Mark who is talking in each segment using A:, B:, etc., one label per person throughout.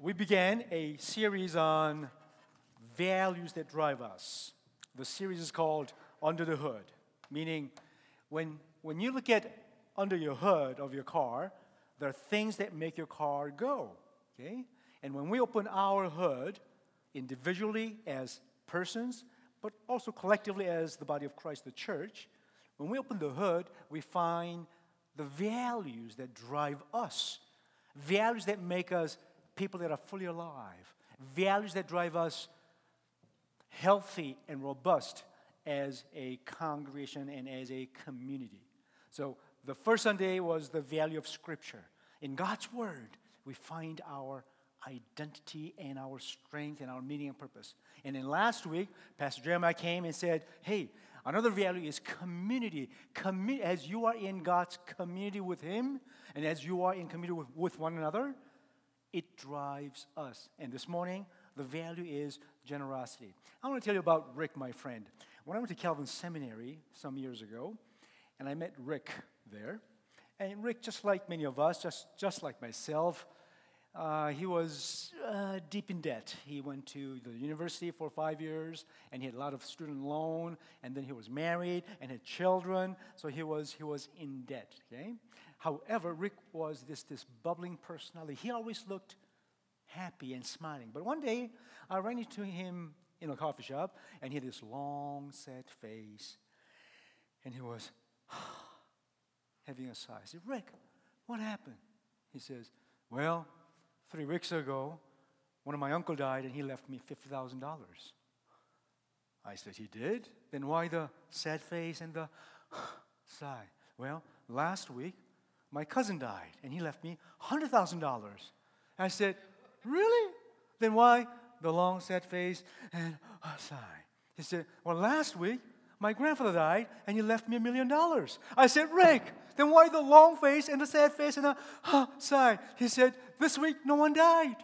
A: We began a series on values that drive us. The series is called Under the Hood, meaning when you look at under your hood of your car, there are things that make your car go, okay? And when we open our hood, individually as persons, but also collectively as the body of Christ, the church, when we open the hood, we find the values that drive us, values that make us people that are fully alive, values that drive us healthy and robust as a congregation and as a community. So the first Sunday was the value of Scripture. In God's Word, we find our identity and our strength and our meaning and purpose. And then last week, Pastor Jeremiah came and said, hey, another value is community. As you are in God's community with Him, and as you are in community with one another, it drives us. And this morning, the value is generosity. I want to tell you about Rick, my friend. When I went to Calvin Seminary some years ago, and I met Rick there, and Rick, just like many of us, just like myself, he was deep in debt. He went to the university for 5 years, and he had a lot of student loan, and then he was married and had children, so he was in debt, okay? However, Rick was this bubbling personality. He always looked happy and smiling. But one day, I ran into him in a coffee shop, and he had this long, sad face, and he was having a sigh. I said, Rick, what happened? He says, well, 3 weeks ago, one of my uncle died, and he left me $50,000. I said, he did? Then why the sad face and the sigh? Well, last week, my cousin died, and he left me $100,000. I said, really? Then why the long, sad face and a sigh? He said, well, last week, my grandfather died, and he left me $1 million. I said, Rick, then why the long face and the sad face and the sigh? He said, this week, no one died.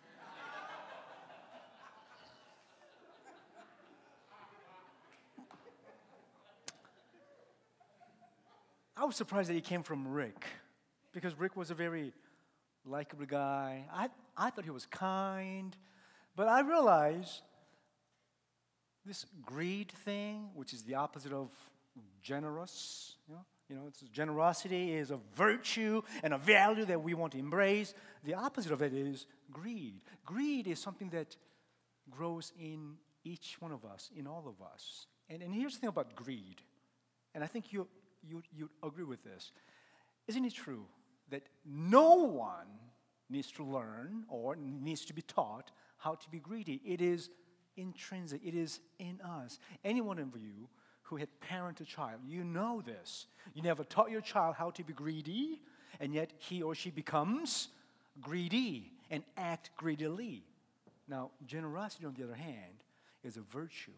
A: I was surprised that he came from Rick, because Rick was a very likable guy. I thought he was kind, but I realized this greed thing, which is the opposite of generous, generosity is a virtue and a value that we want to embrace. The opposite of it is greed. Greed is something that grows in each one of us, in all of us. And here's the thing about greed, and I think you'd agree with this. Isn't it true that no one needs to learn or needs to be taught how to be greedy? It is intrinsic. It is in us. Any one of you who had parented a child, you know this. You never taught your child how to be greedy, and yet he or she becomes greedy and act greedily. Now, generosity, on the other hand, is a virtue.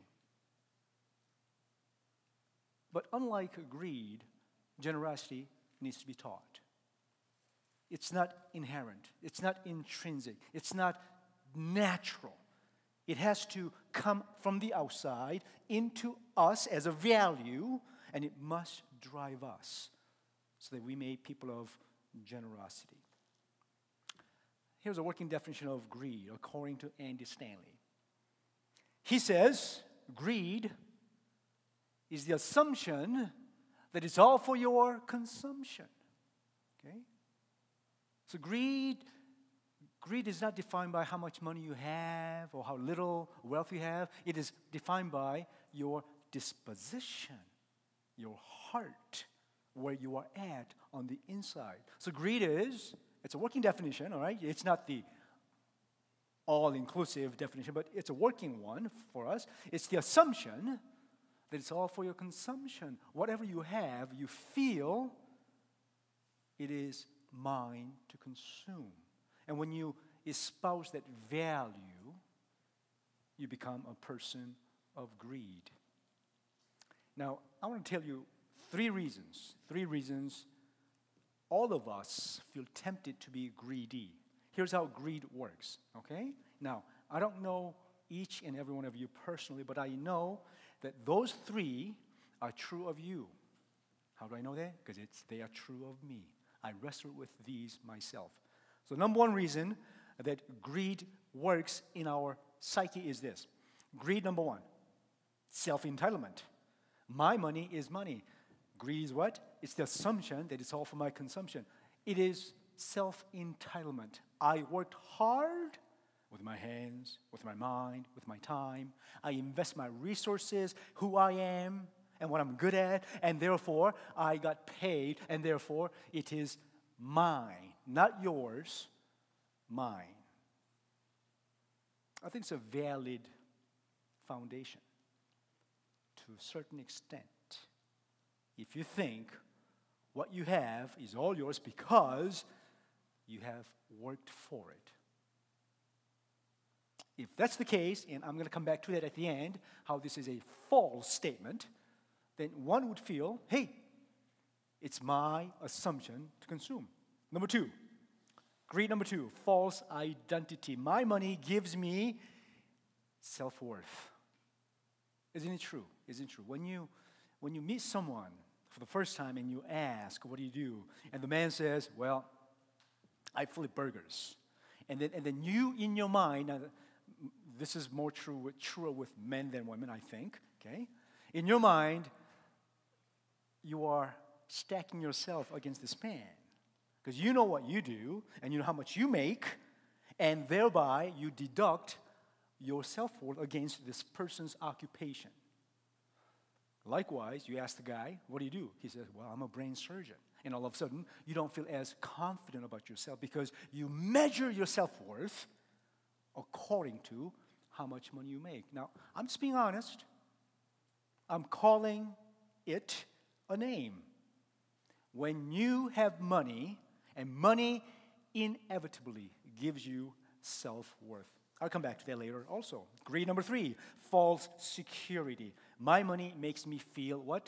A: But unlike greed, generosity needs to be taught. It's not inherent. It's not intrinsic. It's not natural. It has to come from the outside into us as a value, and it must drive us so that we may be people of generosity. Here's a working definition of greed according to Andy Stanley. He says, greed is the assumption that it's all for your consumption. Okay? So greed is not defined by how much money you have or how little wealth you have. It is defined by your disposition, your heart, where you are at on the inside. So greed it's a working definition, all right? It's not the all-inclusive definition, but it's a working one for us. It's the assumption that it's all for your consumption. Whatever you have, you feel it is mine to consume. And when you espouse that value, you become a person of greed. Now, I want to tell you three reasons all of us feel tempted to be greedy. Here's how greed works, okay? Now, I don't know each and every one of you personally, but I know that those three are true of you. How do I know that? Because they are true of me. I wrestle with these myself. So number one reason that greed works in our psyche is this. Greed, number one, self-entitlement. My money is money. Greed is what? It's the assumption that it's all for my consumption. It is self-entitlement. I worked hard with my hands, with my mind, with my time. I invest my resources, who I am, and what I'm good at, and therefore I got paid, and therefore it is mine, not yours, mine. I think it's a valid foundation to a certain extent. If you think what you have is all yours because you have worked for it. If that's the case, and I'm going to come back to that at the end, how this is a false statement, then one would feel, hey, it's my assumption to consume. Number two, greed number two, false identity. My money gives me self-worth. Isn't it true? Isn't it true? When you meet someone for the first time and you ask, what do you do? And the man says, well, I flip burgers. And then you, in your mind, this is truer with men than women, I think, okay? In your mind, you are stacking yourself against this man. Because you know what you do, and you know how much you make, and thereby you deduct your self-worth against this person's occupation. Likewise, you ask the guy, what do you do? He says, well, I'm a brain surgeon. And all of a sudden, you don't feel as confident about yourself because you measure your self-worth according to how much money you make. Now, I'm just being honest. I'm calling it a name. When you have money, and money inevitably gives you self-worth. I'll come back to that later also. Greed number three, false security. My money makes me feel what?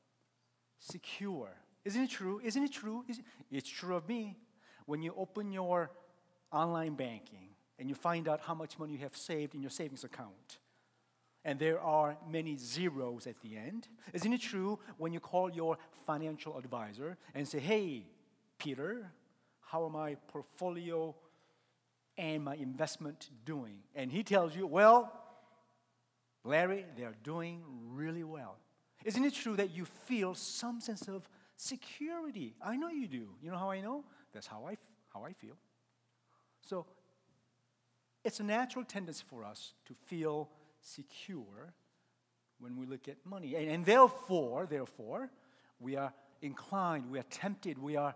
A: Secure. Isn't it true? Isn't it true? It's true of me. When you open your online banking and you find out how much money you have saved in your savings account, and there are many zeros at the end, isn't it true when you call your financial advisor and say, hey, Peter, how are my portfolio and my investment doing? And he tells you, well, Larry, they're doing really well. Isn't it true that you feel some sense of security? I know you do. You know how I know? That's how I feel. So it's a natural tendency for us to feel secure when we look at money. And therefore, we are inclined, we are tempted, we are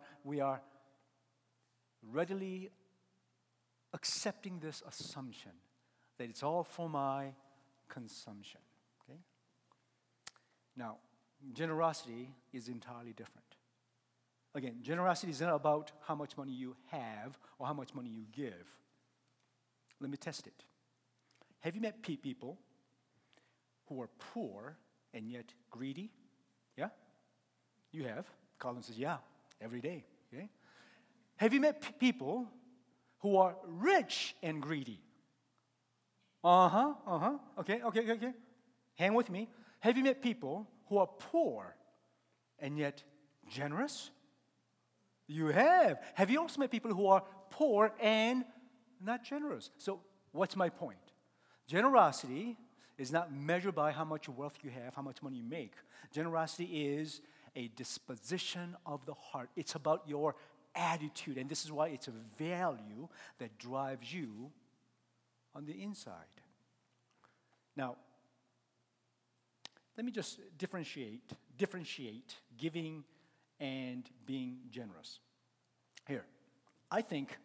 A: readily accepting this assumption that it's all for my consumption. Okay? Now, generosity is entirely different. Again, generosity is not about how much money you have or how much money you give. Let me test it. Have you met people who are poor and yet greedy? Yeah? You have. Colin says, yeah, every day. Okay? Have you met people who are rich and greedy? Okay. Hang with me. Have you met people who are poor and yet generous? You have. Have you also met people who are poor and not generous? So what's my point? Generosity is not measured by how much wealth you have, how much money you make. Generosity is a disposition of the heart. It's about your attitude, and this is why it's a value that drives you on the inside. Now, let me just differentiate giving and being generous. Here, I think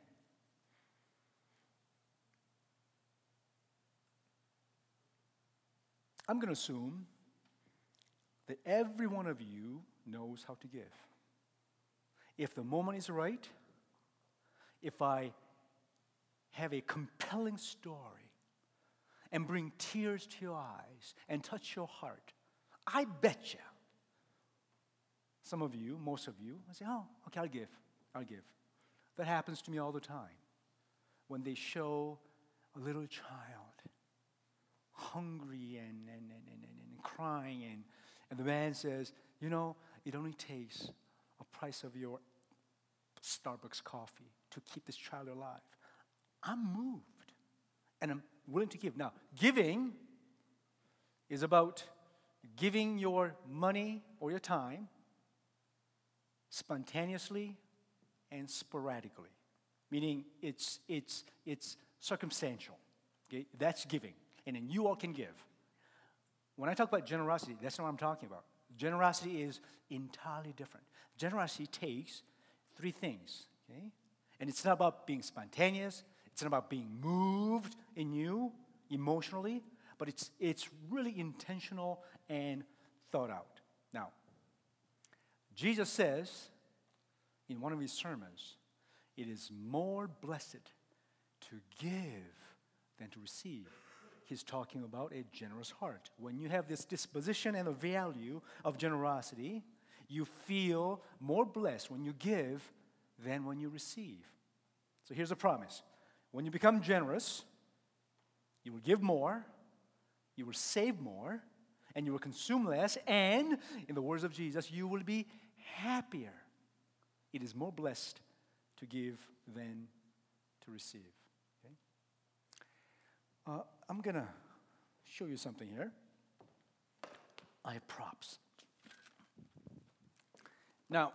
A: I'm going to assume that every one of you knows how to give. If the moment is right, if I have a compelling story and bring tears to your eyes and touch your heart, I bet you some of you, most of you, I say, oh, okay, I'll give. That happens to me all the time. When they show a little child hungry and crying, and the man says, you know, it only takes a price of your Starbucks coffee to keep this child alive. I'm moved and I'm willing to give. Now, giving is about giving your money or your time spontaneously and sporadically, meaning it's circumstantial. Okay? That's giving, and then you all can give. When I talk about generosity, that's not what I'm talking about. Generosity is entirely different. Generosity takes three things, okay? And it's not about being spontaneous. It's not about being moved in you emotionally, but it's really intentional and thought out. Now, Jesus says in one of his sermons, it is more blessed to give than to receive. He's talking about a generous heart. When you have this disposition and a value of generosity, you feel more blessed when you give than when you receive. So here's a promise. When you become generous, you will give more, you will save more, and you will consume less, and, in the words of Jesus, you will be happier. It is more blessed to give than to receive. Okay? I'm going to show you something here. I have props. Now,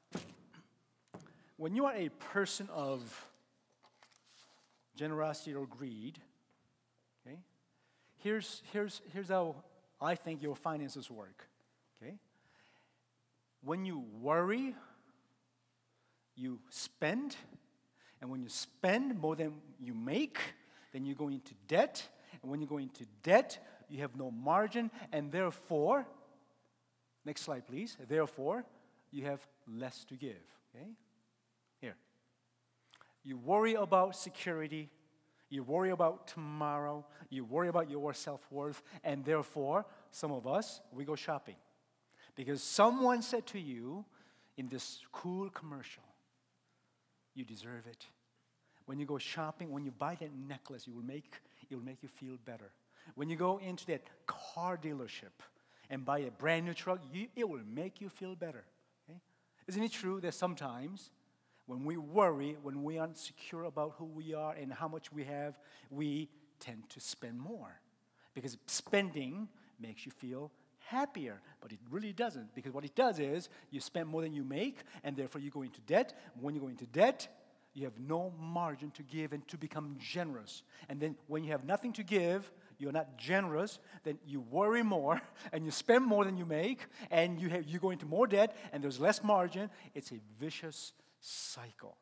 A: when you are a person of generosity or greed, okay, here's how I think your finances work. Okay? When you worry, you spend, and when you spend more than you make, then you go into debt, and when you go into debt, you have no margin, and therefore, next slide please, therefore, you have less to give. Okay? Here. You worry about security, you worry about tomorrow, you worry about your self-worth, and therefore, some of us, we go shopping. Because someone said to you in this cool commercial, you deserve it. When you go shopping, when you buy that necklace, it will make you feel better. When you go into that car dealership and buy a brand new truck, it will make you feel better. Okay? Isn't it true that sometimes when we worry, when we aren't secure about who we are and how much we have, we tend to spend more? Because spending makes you feel happier, but it really doesn't. Because what it does is you spend more than you make, and therefore you go into debt. When you go into debt, you have no margin to give and to become generous. And then when you have nothing to give, you're not generous, then you worry more, and you spend more than you make, and you go into more debt, and there's less margin. It's a vicious cycle.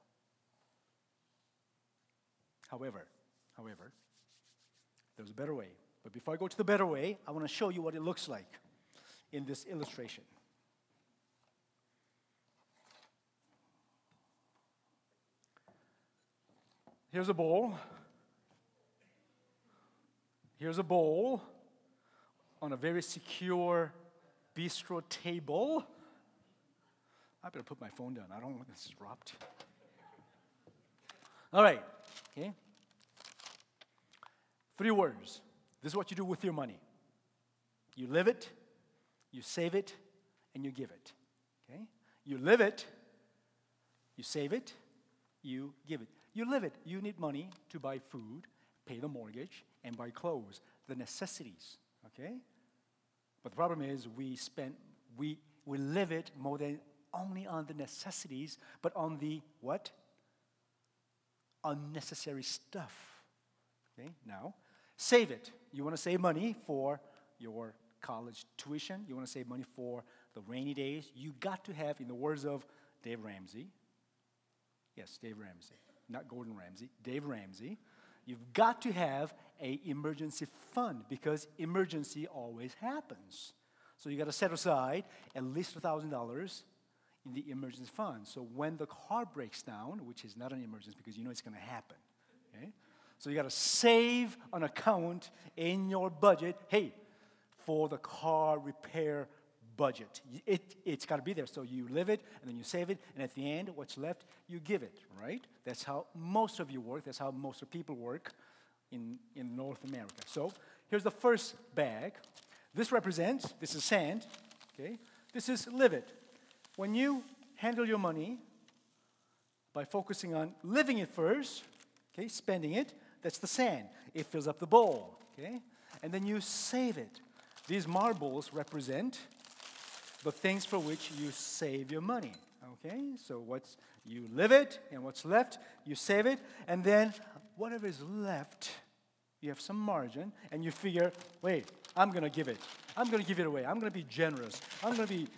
A: However, there's a better way. But before I go to the better way, I want to show you what it looks like in this illustration. Here's a bowl. Here's a bowl on a very secure bistro table. I better put my phone down. I don't want this dropped. All right. Okay. 3 words. This is what you do with your money. You live it, you save it, and you give it. Okay? You live it, you save it, you give it. You live it. You need money to buy food, pay the mortgage, and buy clothes, the necessities. Okay? But the problem is we live it more than only on the necessities, but on the what? Unnecessary stuff. Okay? Now, save it. You want to save money for your college tuition. You want to save money for the rainy days. You got to have, in the words of Dave Ramsey, yes, Dave Ramsey, not Gordon Ramsay, Dave Ramsey, you've got to have an emergency fund because emergency always happens. So you got to set aside at least $1,000 in the emergency fund. So when the car breaks down, which is not an emergency because you know it's going to happen, okay? So you got to save an account in your budget, hey, for the car repair budget. It's got to be there. So you live it, and then you save it, and at the end, what's left, you give it, right? That's how most of you work. That's how most of people work in North America. So here's the first bag. This is sand, okay? This is live it. When you handle your money by focusing on living it first, Okay, spending it, that's the sand. It fills up the bowl. Okay, and then you save it. These marbles represent the things for which you save your money. Okay, so you live it, and what's left, you save it, and then whatever is left, you have some margin, and you figure, wait, I'm going to give it. I'm going to give it away. I'm going to be generous. I'm going to be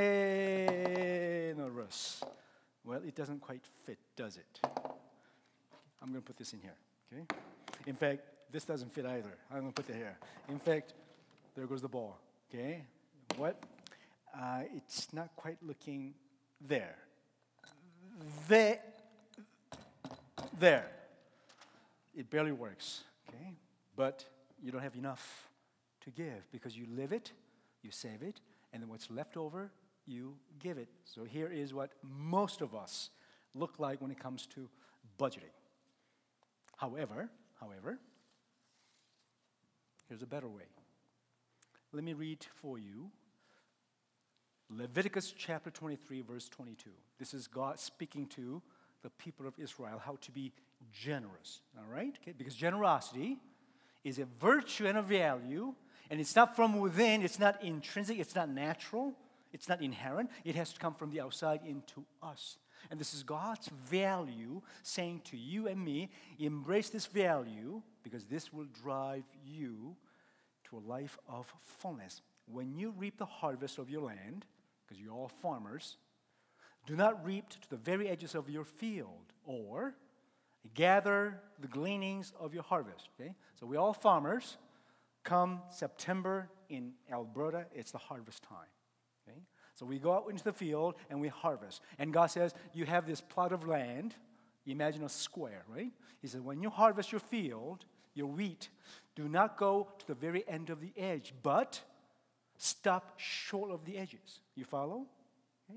A: generous. Well, it doesn't quite fit, does it? I'm going to put this in here, okay? In fact, this doesn't fit either. I'm going to put it here. In fact, there goes the ball, okay? What? It's not quite looking there. There. It barely works, okay? But you don't have enough to give because you live it, you save it, and then what's left over, you give it. So here is what most of us look like when it comes to budgeting. However, here's a better way. Let me read for you Leviticus chapter 23, verse 22. This is God speaking to the people of Israel how to be generous, all right? Okay? Because generosity is a virtue and a value, and it's not from within, it's not intrinsic, it's not natural, it's not inherent. It has to come from the outside into us. And this is God's value saying to you and me, embrace this value because this will drive you to a life of fullness. When you reap the harvest of your land, because you're all farmers, do not reap to the very edges of your field or gather the gleanings of your harvest. Okay? So we're all farmers. Come September in Alberta, it's the harvest time. Okay? So we go out into the field and we harvest. And God says, you have this plot of land. Imagine a square, right? He said, when you harvest your field, your wheat, do not go to the very end of the edge, but stop short of the edges. You follow? Okay?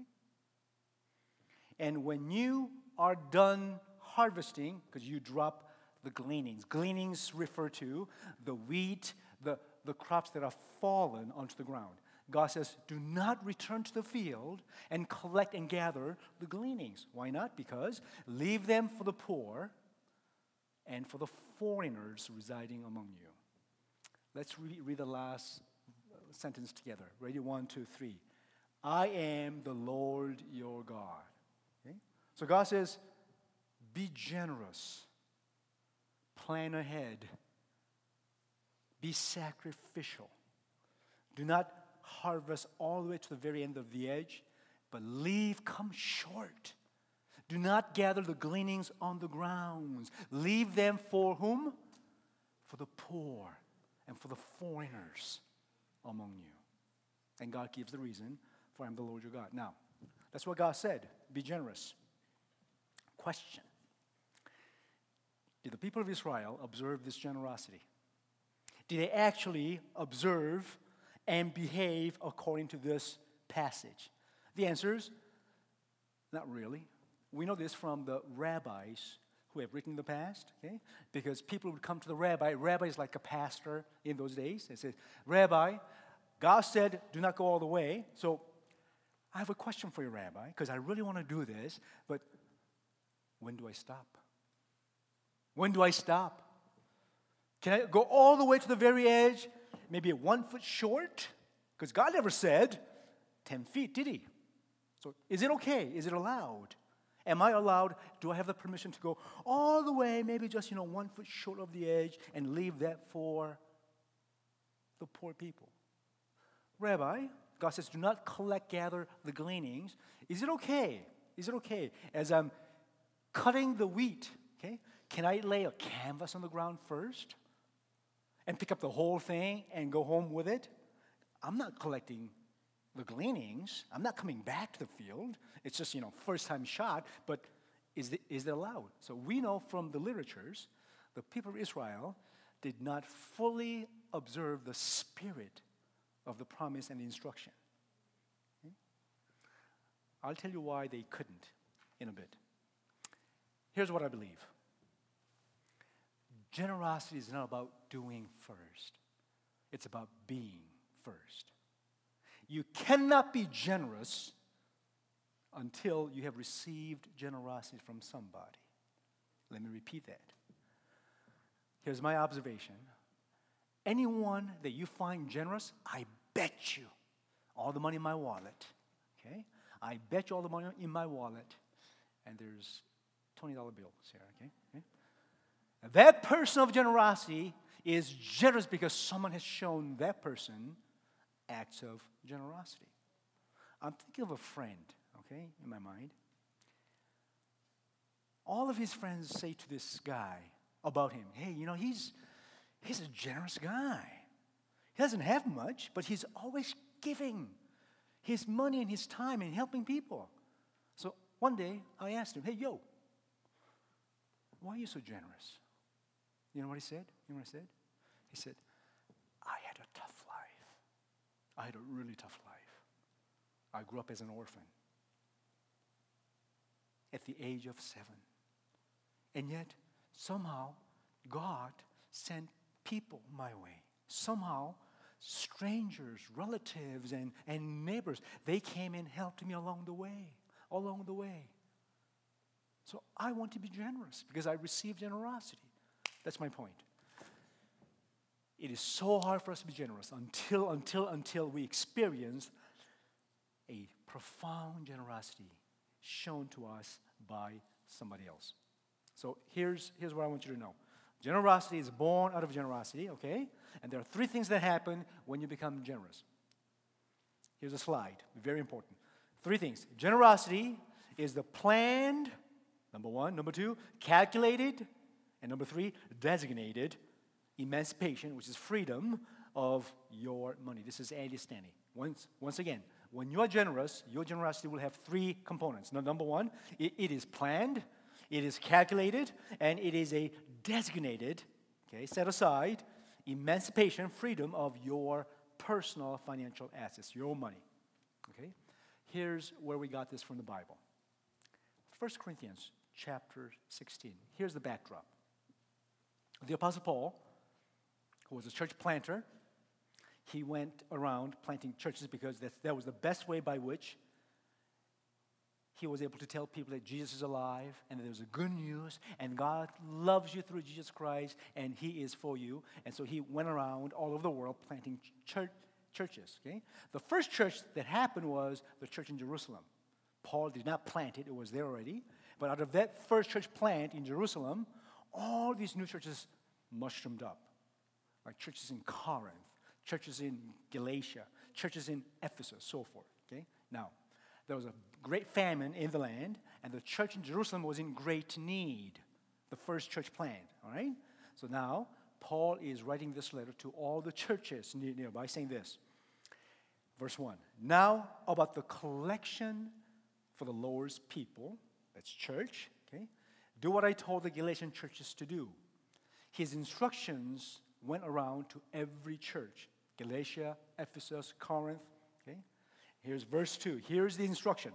A: And when you are done harvesting, because you drop the gleanings. Gleanings refer to the wheat, the crops that have fallen onto the ground. God says, do not return to the field and collect and gather the gleanings. Why not? Because leave them for the poor and for the foreigners residing among you. Let's read the last sentence together. Ready? 1, 2, 3. I am the Lord your God. Okay? So God says, be generous. Plan ahead. Be sacrificial. Do not harvest all the way to the very end of the edge, but come short. Do not gather the gleanings on the grounds. Leave them for whom? For the poor and for the foreigners among you. And God gives the reason for I am the Lord your God. Now, that's what God said. Be generous. Question. Did the people of Israel observe this generosity? Did they actually observe and behave according to this passage? The answer is not really. We know this from the rabbis who have written in the past, okay? Because people would come to the rabbi. Rabbi is like a pastor in those days. They said, Rabbi, God said, do not go all the way. So I have a question for you, Rabbi, because I really want to do this, but when do I stop? When do I stop? Can I go all the way to the very edge, maybe 1 foot short? Because God never said 10 feet, did he? So is it okay? Is it allowed? Am I allowed? Do I have the permission to go all the way, maybe just 1 foot short of the edge and leave that for the poor people? Rabbi, God says, do not gather the gleanings. Is it okay? Is it okay as I'm cutting the wheat, okay? Can I lay a canvas on the ground first and pick up the whole thing and go home with it? I'm not collecting the gleanings. I'm not coming back to the field. It's just, first time shot, but is it allowed? So we know from the literatures, the people of Israel did not fully observe the spirit of the promise and the instruction. Okay? I'll tell you why they couldn't in a bit. Here's what I believe. Generosity is not about doing first. It's about being first. You cannot be generous until you have received generosity from somebody. Let me repeat that. Here's my observation. Anyone that you find generous, I bet you all the money in my wallet. Okay? I bet you all the money in my wallet. And there's $20 bills here. Okay? That person of generosity is generous because someone has shown that person acts of generosity. I'm thinking of a friend, okay, in my mind. All of his friends say to this guy about him, hey, he's a generous guy. He doesn't have much, but he's always giving his money and his time and helping people. So one day, I asked him, hey, why are you so generous? You know what he said? He said, I had a tough life. I had a really tough life. I grew up as an orphan at the age of 7. And yet, somehow, God sent people my way. Somehow, strangers, relatives, and neighbors, they came and helped me along the way. So I want to be generous because I receive generosity. That's my point. It is so hard for us to be generous until we experience a profound generosity shown to us by somebody else. So here's what I want you to know. Generosity is born out of generosity, okay? And there are 3 things that happen when you become generous. Here's a slide, very important. 3 things. Generosity is the planned, number 1. Number 2, calculated. And number 3, designated emancipation, which is freedom of your money. This is Andy Stanley. Once again, when you are generous, your generosity will have 3 components. Now, number 1, it is planned, it is calculated, and it is a designated, set aside, emancipation, freedom of your personal financial assets, your money. Okay? Here's where we got this from the Bible. 1 Corinthians chapter 16. Here's the backdrop. The Apostle Paul, who was a church planter, he went around planting churches because that was the best way by which he was able to tell people that Jesus is alive and that there's a good news and God loves you through Jesus Christ and He is for you. And so he went around all over the world planting churches. Okay? The first church that happened was the church in Jerusalem. Paul did not plant it, it was there already. But out of that first church plant in Jerusalem, all these new churches mushroomed up. Like churches in Corinth, churches in Galatia, churches in Ephesus, so forth. Okay? Now, there was a great famine in the land, and the church in Jerusalem was in great need. The first church plant, all right? So now, Paul is writing this letter to all the churches nearby, saying this. Verse 1. Now, about the collection for the Lord's people, that's church, okay? Do what I told the Galatian churches to do. His instructions went around to every church. Galatia, Ephesus, Corinth, okay? Here's verse 2. Here's the instruction.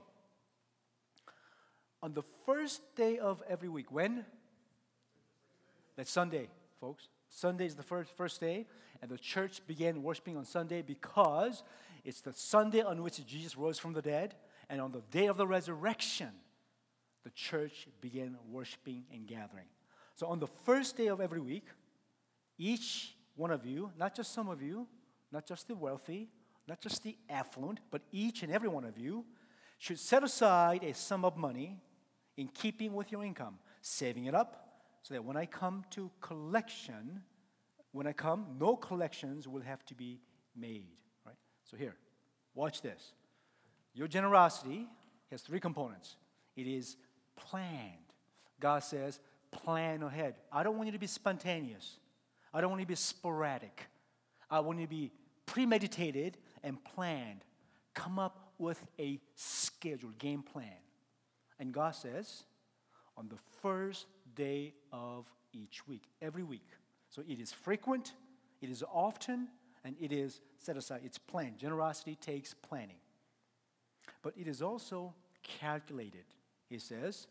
A: On the first day of every week, when? That's Sunday, folks. Sunday is the first day, and the church began worshiping on Sunday because it's the Sunday on which Jesus rose from the dead, and on the day of the resurrection, the church began worshiping and gathering. So on the first day of every week, each one of you, not just some of you, not just the wealthy, not just the affluent, but each and every one of you should set aside a sum of money in keeping with your income, saving it up so that when I come to collection, no collections will have to be made. Right? So here, watch this. Your generosity has 3 components. It is planned. God says, plan ahead. I don't want you to be spontaneous. I don't want you to be sporadic. I want you to be premeditated and planned. Come up with a schedule, game plan. And God says, on the first day of each week, every week. So it is frequent, it is often, and it is set aside. It's planned. Generosity takes planning. But it is also calculated. He says,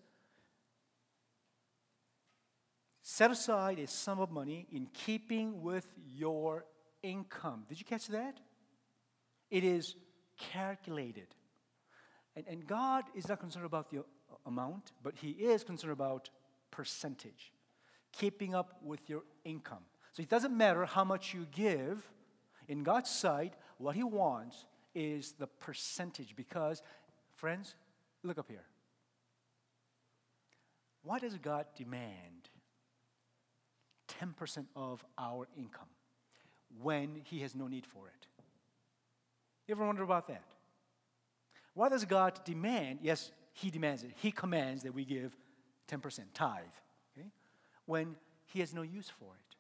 A: set aside a sum of money in keeping with your income. Did you catch that? It is calculated. And God is not concerned about the amount, but He is concerned about percentage. keeping up with your income. So it doesn't matter how much you give. In God's sight, what He wants is the percentage. Because, friends, look up here. Why does God demand 10% of our income when He has no need for it? You ever wonder about that? Why does God demand? Yes, He demands it. He commands that we give 10% tithe, okay, when He has no use for it.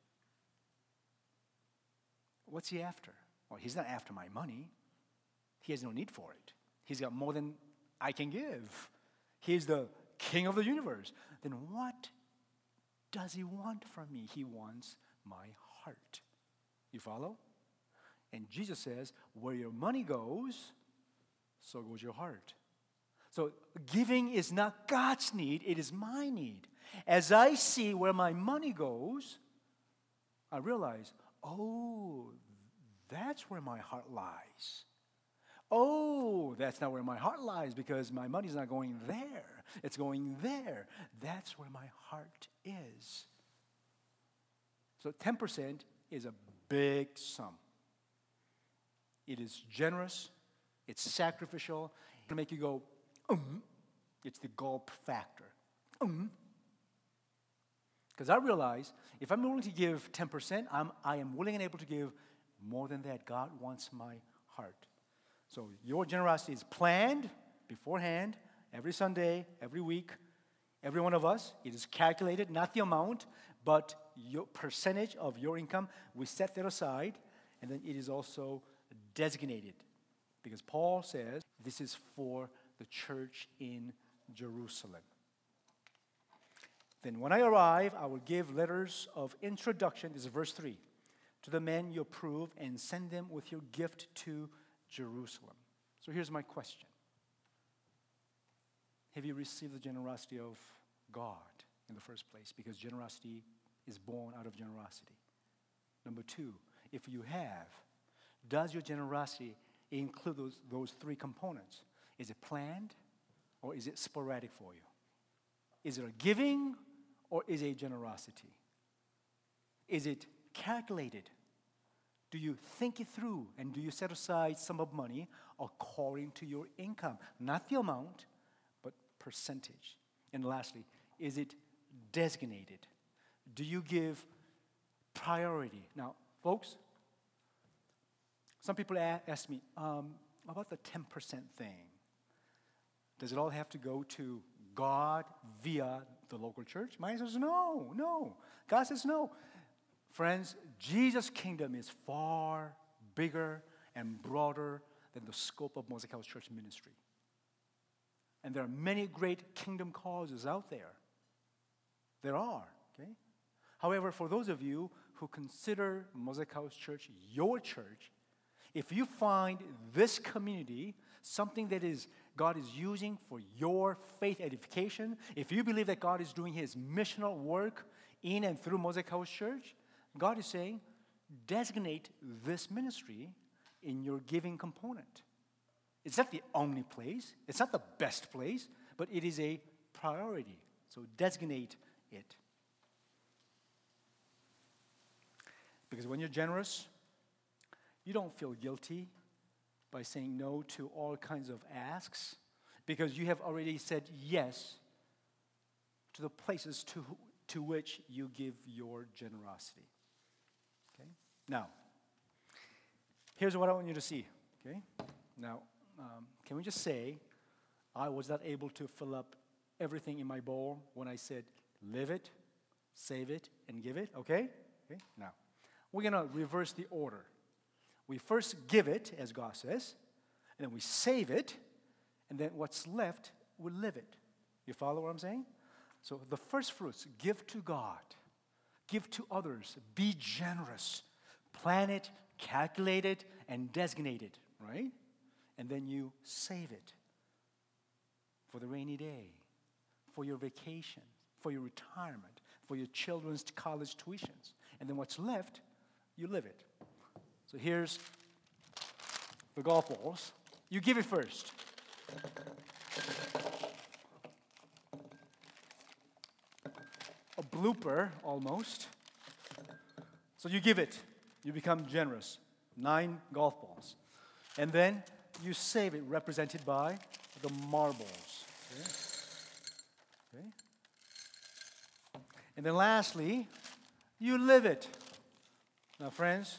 A: What's He after? Well, He's not after my money. He has no need for it. He's got more than I can give. He's the King of the universe. Then what does He want from me? He wants my heart. You follow? And Jesus says, where your money goes, so goes your heart. So giving is not God's need, it is my need. As I see where my money goes, I realize, oh, that's where my heart lies. Oh, that's not where my heart lies because my money's not going there. It's going there. That's where my heart is. So 10% is a big sum. It is generous. It's sacrificial. It'll make you go, It's the gulp factor. Because I realize if I'm willing to give 10%, I am willing and able to give more than that. God wants my heart. So your generosity is planned beforehand, every Sunday, every week, every one of us. It is calculated, not the amount, but your percentage of your income. We set that aside, and then it is also designated. Because Paul says this is for the church in Jerusalem. Then when I arrive, I will give letters of introduction, this is verse 3, to the men you approve and send them with your gift to Jerusalem. So here's my question. Have you received the generosity of God in the first place? Because generosity is born out of generosity. Number 2, if you have, does your generosity include those 3 components? Is it planned or is it sporadic for you? Is it a giving or is it a generosity? Is it calculated? Do you think it through and do you set aside some of money according to your income? Not the amount, but percentage. And lastly, is it designated? Do you give priority? Now, folks, some people ask me, about the 10% thing. Does it all have to go to God via the local church? My answer is no. God says no. Friends, Jesus' kingdom is far bigger and broader than the scope of Mosaic House Church ministry. And there are many great kingdom causes out there. There are, okay? However, for those of you who consider Mosaic House Church your church, if you find this community something that God is using for your faith edification, if you believe that God is doing His missional work in and through Mosaic House Church, God is saying, designate this ministry in your giving component. It's not the only place, it's not the best place, but it is a priority. So designate it. Because when you're generous, you don't feel guilty by saying no to all kinds of asks, because you have already said yes to the places to which you give your generosity. Okay? Now, here's what I want you to see. Okay? Now, can we just say, I was not able to fill up everything in my bowl when I said, live it, save it, and give it, okay? Okay? Now, we're going to reverse the order. We first give it, as God says, and then we save it, and then what's left, we live it. You follow what I'm saying? So the first fruits, give to God, give to others, be generous, plan it, calculate it, and designate it, right? And then you save it for the rainy day, for your vacation, for your retirement, for your children's college tuitions. And then what's left, you live it. So here's the golf balls. You give it first. A blooper almost. So you give it. You become generous. 9 golf balls. And then you save it, represented by the marbles. Okay? And then lastly, you live it. Now, friends,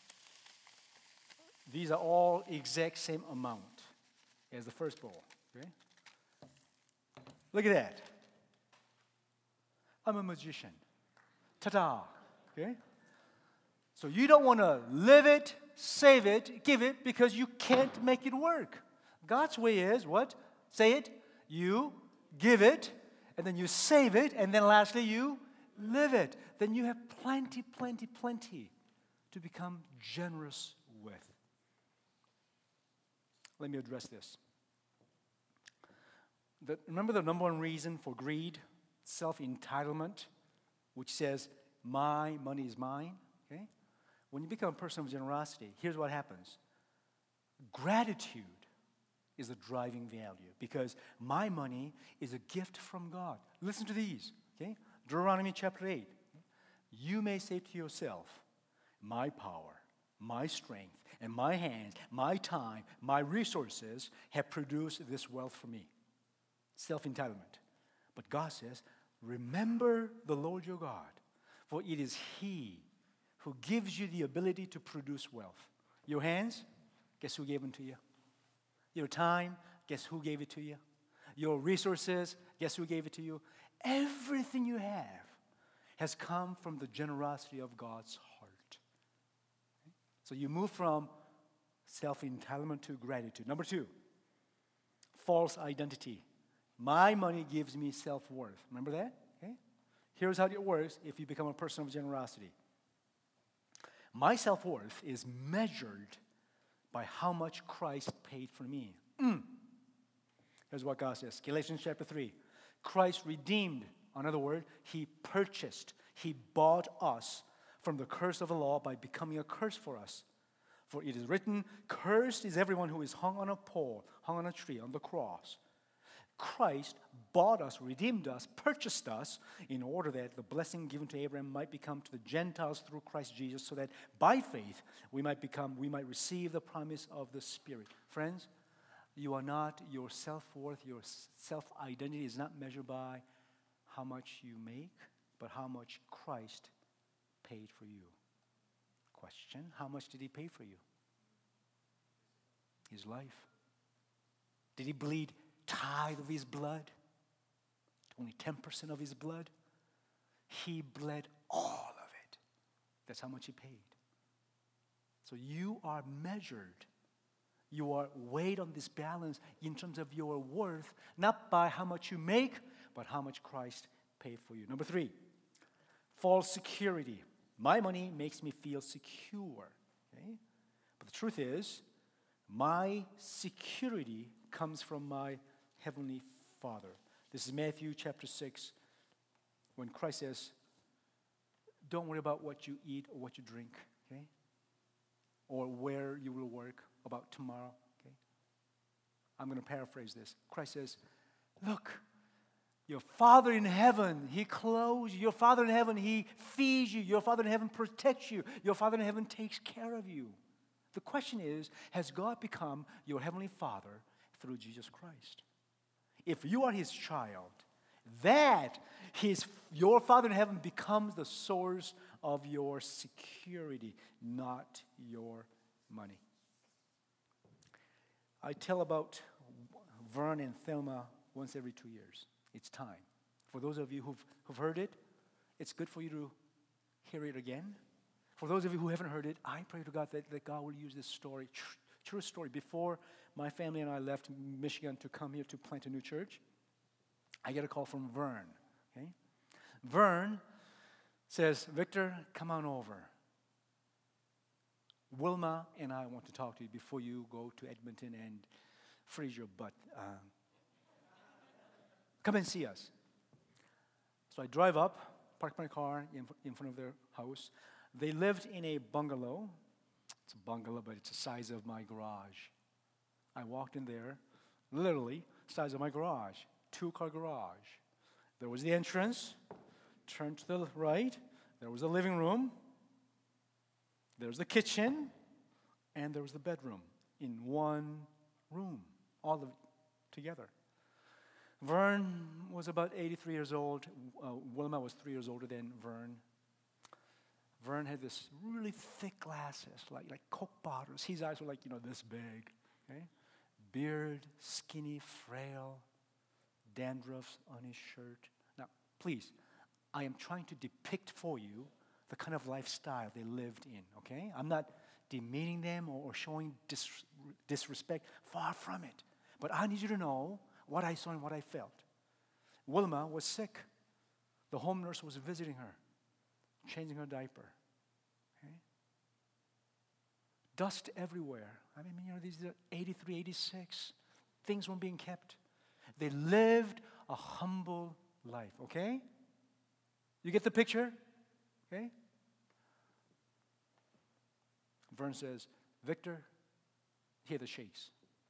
A: these are all exact same amount as the first bowl. Okay? Look at that. I'm a magician. Ta-da. Okay? So you don't want to live it, save it, give it, because you can't make it work. God's way is what? Say it. You give it, and then you save it, and then lastly you live it. Then you have plenty to become generous with. Let me address this. Remember the number one reason for greed? Self-entitlement, which says, my money is mine. Okay? When you become a person of generosity, here's what happens. Gratitude is the driving value because my money is a gift from God. Listen to these. Okay? Deuteronomy chapter 8. You may say to yourself, my power, my strength, and my hands, my time, my resources have produced this wealth for me. Self-entitlement. But God says, remember the Lord your God, for it is He who gives you the ability to produce wealth. Your hands, guess who gave them to you? Your time, guess who gave it to you? Your resources, guess who gave it to you? Everything you have has come from the generosity of God's heart. Okay? So you move from self-entitlement to gratitude. Number 2, false identity. My money gives me self-worth. Remember that? Okay? Here's how it works if you become a person of generosity. My self-worth is measured by how much Christ paid for me. Here's what God says. Galatians chapter 3. Christ redeemed, in other words, He purchased, He bought us from the curse of the law by becoming a curse for us. For it is written, cursed is everyone who is hung on a pole, hung on a tree, on the cross. Christ bought us, redeemed us, purchased us in order that the blessing given to Abraham might become to the Gentiles through Christ Jesus, so that by faith we might receive the promise of the Spirit. Friends, you are not, your self-worth, your self-identity is not measured by how much you make, but how much Christ paid for you. Question, how much did He pay for you? His life. Did He bleed tithe of His blood? Only 10% of His blood? He bled all of it. That's how much He paid. So you are measured. You are weighed on this balance in terms of your worth, not by how much you make, but how much Christ paid for you. Number 3, false security. My money makes me feel secure. Okay? But the truth is, my security comes from my Heavenly Father. This is Matthew chapter 6, when Christ says, don't worry about what you eat or what you drink, okay? Or where you will work, about tomorrow, okay? I'm going to paraphrase this. Christ says, look, your Father in heaven, He clothes you. Your Father in heaven, He feeds you. Your Father in heaven protects you. Your Father in heaven takes care of you. The question is, has God become your Heavenly Father through Jesus Christ? If you are His child, your Father in heaven becomes the source of your security, not your money. I tell about Vern and Thelma once every 2 years. It's time. For those of you who've heard it, it's good for you to hear it again. For those of you who haven't heard it, I pray to God that God will use this story, true story. Before my family and I left Michigan to come here to plant a new church, I get a call from Vern. Okay? Vern says, Victor, come on over. Wilma and I want to talk to you before you go to Edmonton and freeze your butt. Come and see us. So I drive up, park my car in front of their house. They lived in a bungalow. It's a bungalow, but it's the size of my garage. I walked in there, literally, size of my garage, 2-car garage. There was the entrance, turned to the right. There was a living room. There was the kitchen. And there was the bedroom in one room, all of it together. Vern was about 83 years old. Wilma was 3 years older than Vern. Vern had this really thick glasses, like Coke bottles. His eyes were like, this big. Okay? Beard, skinny, frail, dandruffs on his shirt. Now, please, I am trying to depict for you the kind of lifestyle they lived in, okay? I'm not demeaning them or showing disrespect. Far from it. But I need you to know what I saw and what I felt. Wilma was sick. The home nurse was visiting her, changing her diaper. Okay? Dust everywhere. I mean, these are 83, 86. Things weren't being kept. They lived a humble life, okay? You get the picture? Okay? Vern says, Victor, here are the shakes.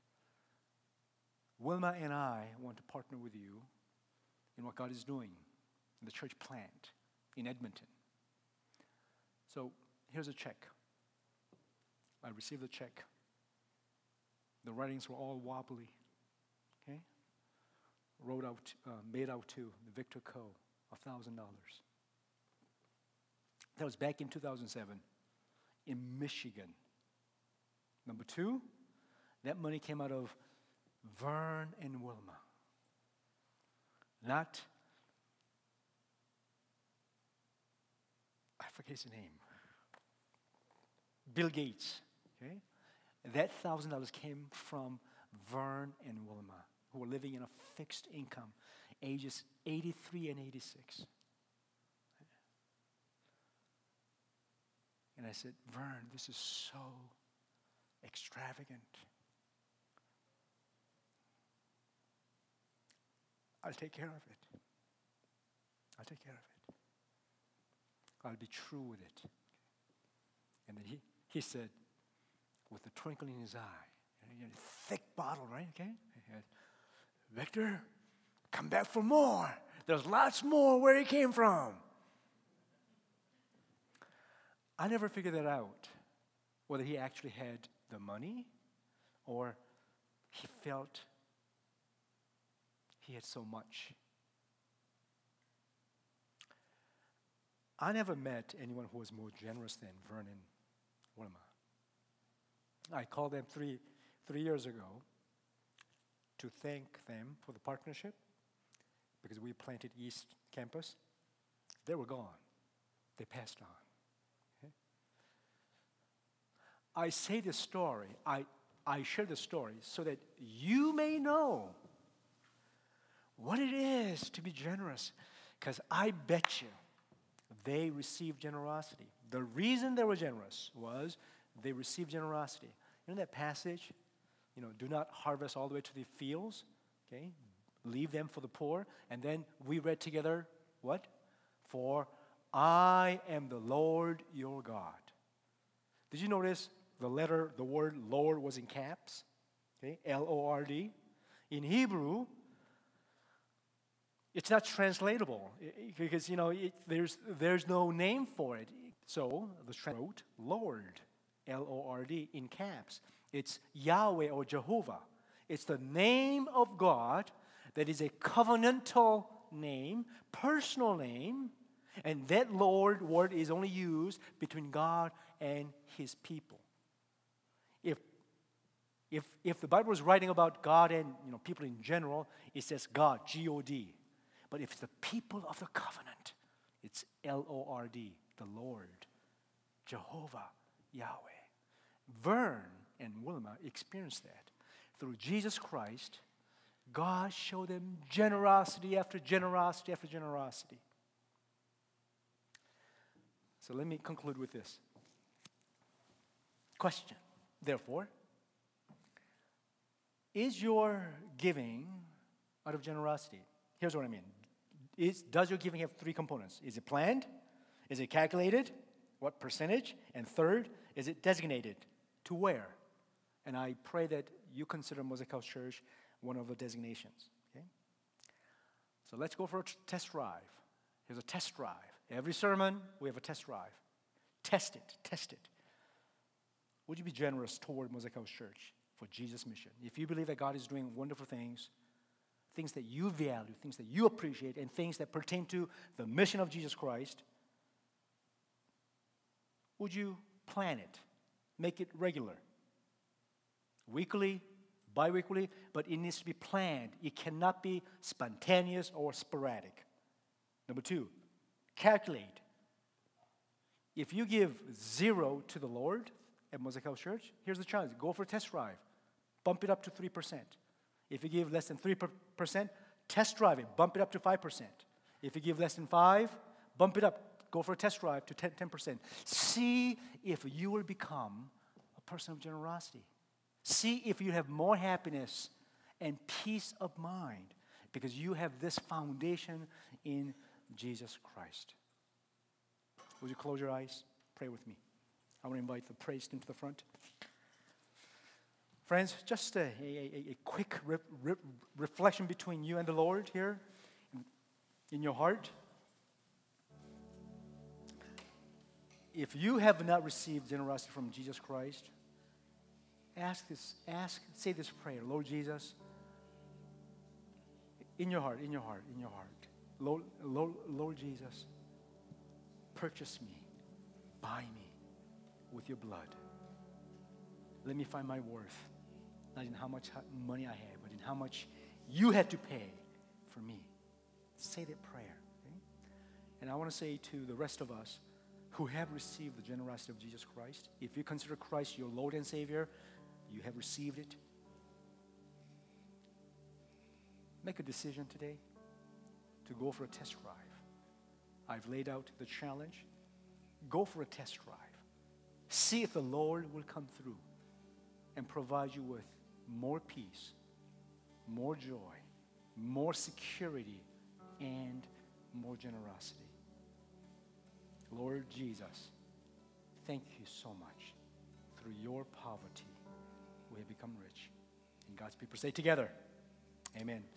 A: Wilma and I want to partner with you in what God is doing in the church plant in Edmonton. So here's a check. I received the check. The writings were all wobbly. Okay? Made out to the Victor Co. $1,000. That was back in 2007 in Michigan. Number two, that money came out of Vern and Wilma. Not, I forget his name, Bill Gates. Okay? That $1,000 came from Vern and Wilma, who were living in a fixed income, ages 83 and 86. And I said, Vern, this is so extravagant. I'll take care of it. I'll take care of it. I'll be true with it. And then he said, with a twinkle in his eye, a thick bottle, right? Okay? Victor, come back for more. There's lots more where he came from. I never figured that out, whether he actually had the money or he felt he had so much. I never met anyone who was more generous than Vern and Wilma. I called them three years ago to thank them for the partnership because we planted East Campus. They were gone. They passed on. Okay? I say this story, I share this story so that you may know what it is to be generous. Because I bet you they received generosity. The reason they were generous was they received generosity. You know that passage? Do not harvest all the way to the fields. Okay? Leave them for the poor. And then we read together, what? For I am the Lord your God. Did you notice the word Lord was in caps? Okay? L-O-R-D. In Hebrew, it's not translatable because, there's no name for it. So the wrote Lord, L-O-R-D, in caps. It's Yahweh or Jehovah. It's the name of God that is a covenantal name, personal name, and that Lord word is only used between God and His people. If the Bible is writing about God and people in general, it says God, G-O-D. But if it's the people of the covenant, it's L-O-R-D, the Lord, Jehovah, Yahweh. Vern and Wilma experienced that. Through Jesus Christ, God showed them generosity after generosity after generosity. So let me conclude with this. Question, therefore, is your giving out of generosity? Here's what I mean. Does your giving have three components? Is it planned? Is it calculated? What percentage? And third, is it designated? To where? And I pray that you consider Mosaic House Church one of the designations. Okay? So let's go for a test drive. Here's a test drive. Every sermon, we have a test drive. Test it, test it. Would you be generous toward Mosaic House Church for Jesus' mission? If you believe that God is doing wonderful things, things that you value, things that you appreciate, and things that pertain to the mission of Jesus Christ, would you plan it? Make it regular. Weekly, bi-weekly, but it needs to be planned. It cannot be spontaneous or sporadic. Number 2, calculate. If you give 0 to the Lord at Mosaic House Church, here's the challenge. Go for a test drive. Bump it up to 3%. If you give less than 3%, test drive it. Bump it up to 5%. If you give less than 5%, bump it up. Go for a test drive to 10%. See if you will become a person of generosity. See if you have more happiness and peace of mind because you have this foundation in Jesus Christ. Would you close your eyes? Pray with me. I want to invite the praise team to the front. Friends, just a quick reflection between you and the Lord here in your heart. If you have not received generosity from Jesus Christ, say this prayer. Lord Jesus, in your heart. Lord Jesus, purchase me, buy me with your blood. Let me find my worth, not in how much money I have, but in how much you had to pay for me. Say that prayer. Okay? And I want to say to the rest of us who have received the generosity of Jesus Christ, if you consider Christ your Lord and Savior, you have received it. Make a decision today to go for a test drive. I've laid out the challenge. Go for a test drive. See if the Lord will come through and provide you with more peace, more joy, more security, and more generosity. Lord Jesus, thank you so much. Through your poverty, we have become rich. And God's people say together, amen.